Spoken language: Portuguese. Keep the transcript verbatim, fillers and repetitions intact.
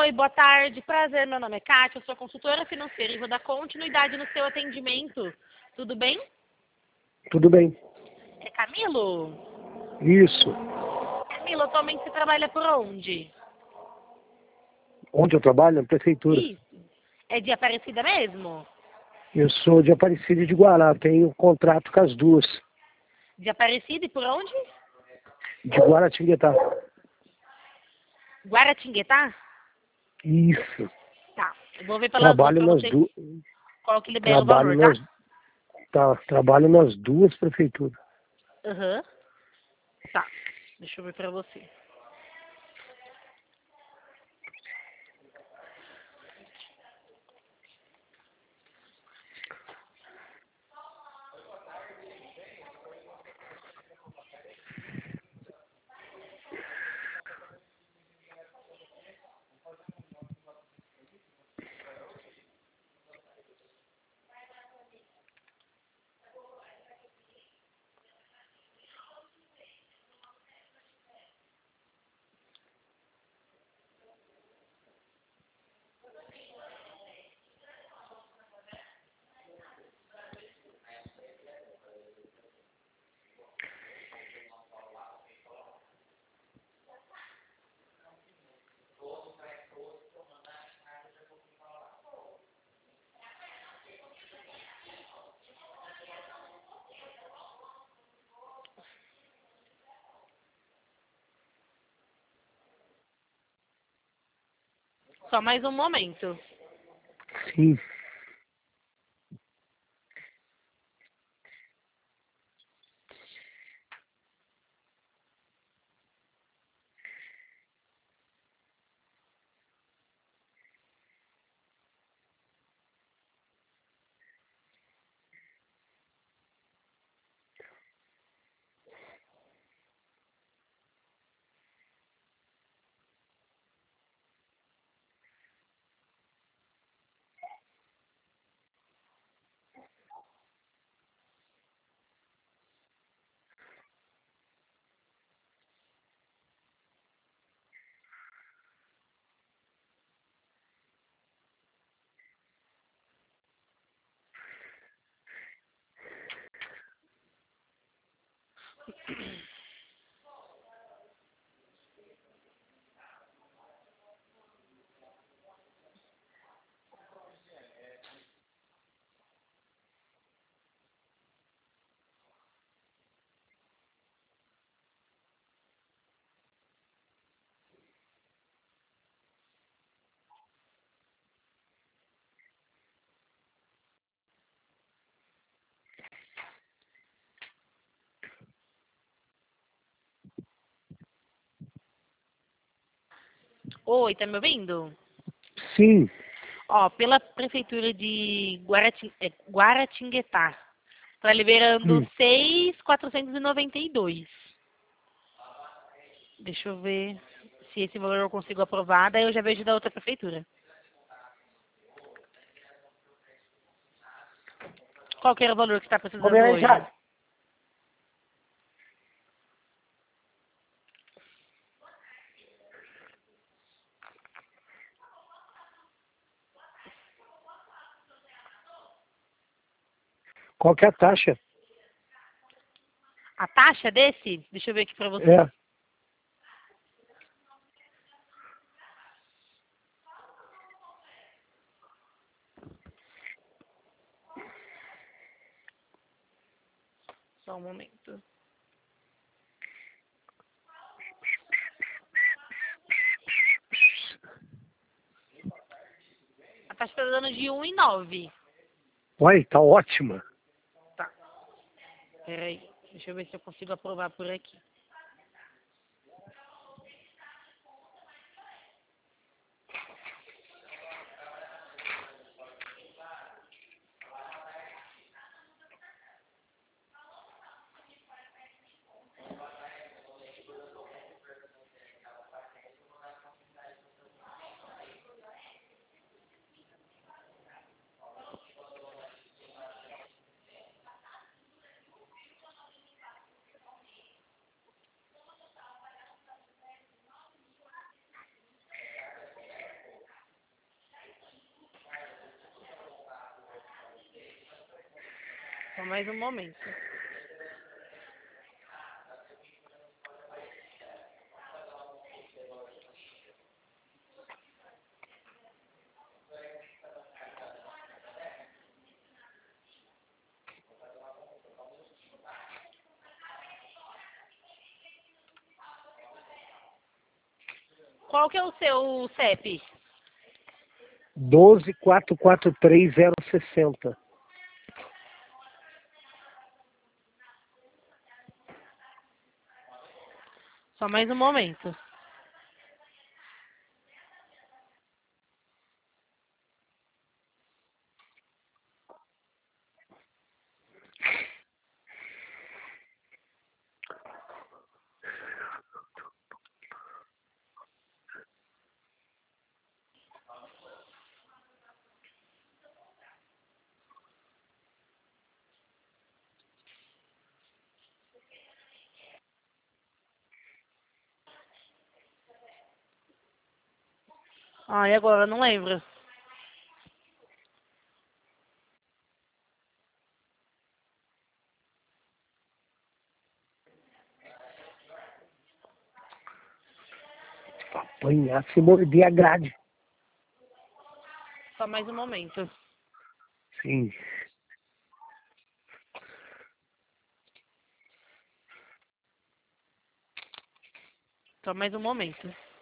Oi, boa tarde. Prazer, meu nome é Kátia, eu sou consultora financeira e vou dar continuidade no seu atendimento. Tudo bem? Tudo bem. É Camilo? Isso. Camilo, atualmente você trabalha por onde? Onde eu trabalho? Na prefeitura. Isso. É de Aparecida mesmo? Eu sou de Aparecida de Guará. Tenho contrato com as duas. De Aparecida e por onde? De Guaratinguetá. Guaratinguetá? Isso. Tá. Eu vou ver pelas duas Trabalho pra nas você duas. qual que libera o Trabalho valor, tá? nas. Tá. Trabalho nas duas prefeituras. Aham. Tá. Deixa eu ver pra você. Só mais um momento. Sim. Oi, tá me ouvindo? Sim. Ó, pela prefeitura de Guaratin... é, Guaratinguetá, tá liberando Hum. seis mil quatrocentos e noventa e dois. Deixa eu ver se esse valor eu consigo aprovar, daí eu já vejo da outra prefeitura. Qual que era o valor que você tá precisando hoje? Qual que é a taxa? A taxa desse? Deixa eu ver aqui pra você. É. Só um momento. A taxa tá dando de um e nove. Uai, tá ótima. Tá. Peraí. Deixa eu ver se eu consigo aprovar por aqui. Só mais um momento. Qual que é o seu C E P? doze quatro quatro três zero sessenta. Só mais um momento. Ah, e agora? Eu não lembro. Apanhar se morder a grade. Só mais um momento. Sim. Só mais um momento.